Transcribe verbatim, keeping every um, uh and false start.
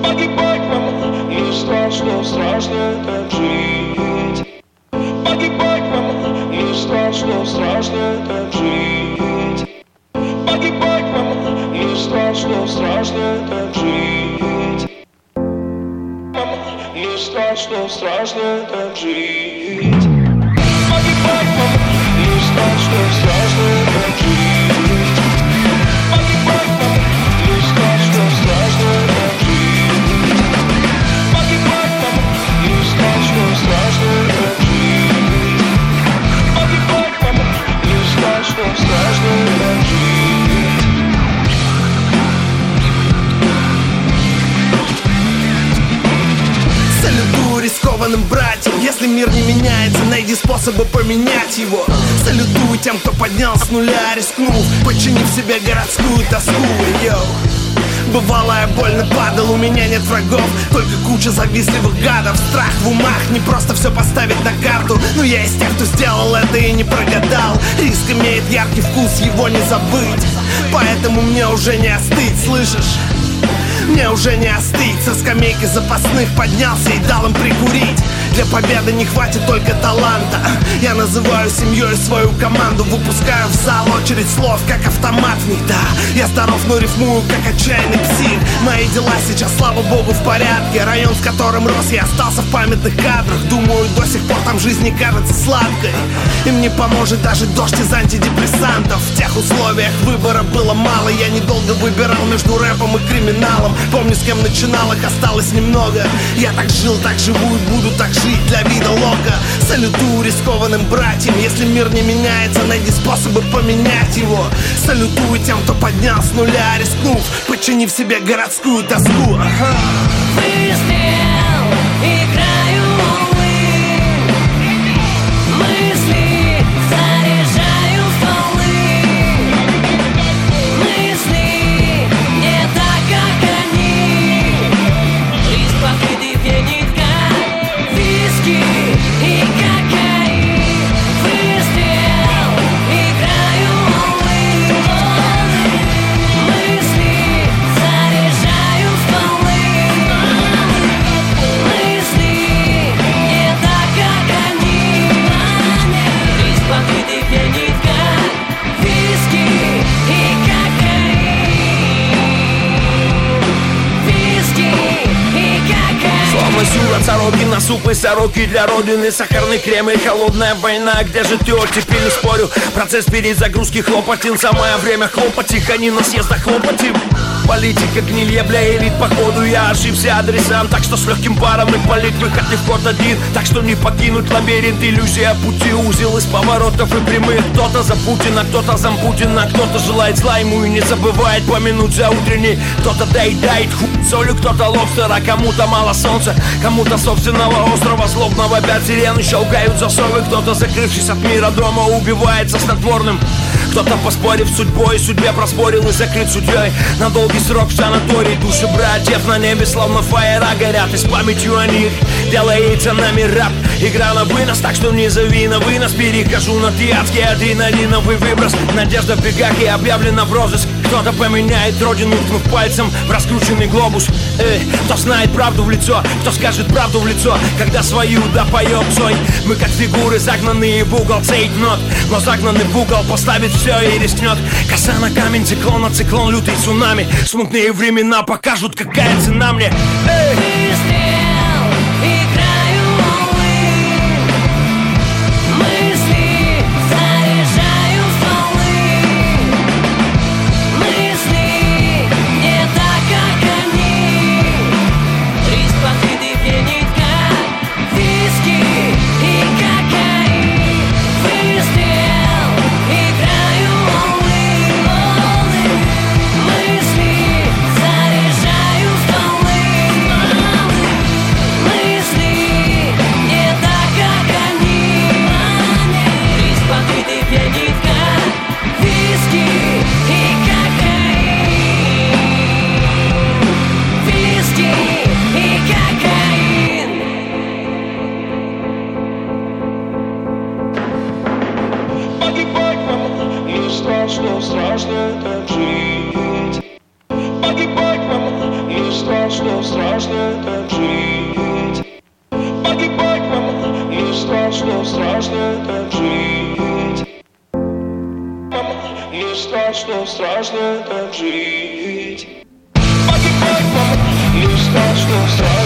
Погибать, мама, не страшно, страшно так жить. Погибать, мама, не страшно, страшно так жить. Погибать, мама, не страшно, страшно так жить. Мама, не страшно, страшно так жить. Погибать, мама, не страшно, страшно так жить. Погибать, мама, не страшно, страшно так жить. Погибать, мама, не страшно, страшно так жить. Погибать, мама, не страшно, страшно так жить. Салютую рискованным братьям. Если мир не меняется, найди способы поменять его. Салютую тем, кто поднял с нуля, рискнув, подчинив себе городскую тоску. Йоу. Бывало, я больно падал, у меня нет врагов, только куча завистливых гадов. Страх в умах, не просто все поставить на карту. Но я из тех, кто сделал это и не прогадал. Риск имеет яркий вкус, его не забыть. Поэтому мне уже не остыть, слышишь? Мне уже не остыть. Со скамейки запасных поднялся и дал им прикурить. Для победы не хватит только таланта. Я называю семьей свою команду. Выпускаю в зал очередь слов, как автомат в них, да. Я здоров, но рифмую, как отчаянный псих. Мои дела сейчас, слава богу, в порядке. Район, в котором рос, я остался в памятных кадрах. Думаю, до сих пор там жизнь не кажется сладкой. Им не поможет даже дождь из антидепрессантов. В тех условиях выбора было мало. Я недолго выбирал между рэпом и криминалом. Помню, с кем начинал, их осталось немного. Я так жил, так живу и буду так жить для вида лока. Салютую рискованным братьям. Если мир не меняется, найди способы поменять его. Салютую тем, кто поднял с нуля, рискнув, подчинив себе городскую тоску. Ага. Выстрел, играю увы. Мысли заряжаю стволы. Мысли не так, как они. Из победы пьянит как виски и кокаин. Выстрел, играю увы. Мысли заряжаю стволы. Мысли не так, как они. Из победы пьянит как виски и кокаин. Виски и кокаин. Словно сюра, цароки, насупы, сороки для родины. Сахарный крем и холодная война. Где же ты, теперь не спорю. Процесс перезагрузки хлопотин. Самое время хлопотик, они на съездах хлопотим. Политика гнилья, бля, элит, походу я ошибся адресам. Так что с легким паром и полить выход не в код один. Так что не покинуть лабиринт, иллюзия пути. Узел из поворотов и прямых. Кто-то за Путина, кто-то за Путина. Кто-то желает зла ему и не забывает помянуть за утренний. Кто-то доедает хуй солью, кто-то лобстера. Кому-то мало солнца, кому-то собственного острова злобного. Пять сирены щелкают засовы. Кто-то, закрывшись от мира дома, убивается снотворным. Кто-то, поспорив с судьбой, судьбе проспорил и закрыт судьей на долгий срок в санатории. Души братьев на небе словно фаера горят. И с памятью о них делается нами раб. Игра на вынос, так что не зови на вынос. Перехожу на адский адреналиновый выброс. Надежда в бегах и объявлена в розыск. Кто-то поменяет родину, ткнув пальцем в раскрученный глобус. Эй, кто знает правду в лицо, кто скажет правду в лицо, когда свою допоет Цой. Мы как фигуры, загнанные в угол, цейтнот. Но загнанный в угол поставит все и рискнет. Коса на камень, циклон на циклон, лютый цунами. Смутные времена покажут, какая цена мне. Эй! Выстрел, играю увы. Мысли заряжаю стволы. Мысли не так, как они. Из победы пьянит как виски и кокаин. Выстрел, играю увы. Мысли заряжаю стволы. страшно так жить. Погибать, мама, ну страшно, страшно так жить. Мама, ну страшно, страшно так жить. Погибать, мама, ну страшно, страшно.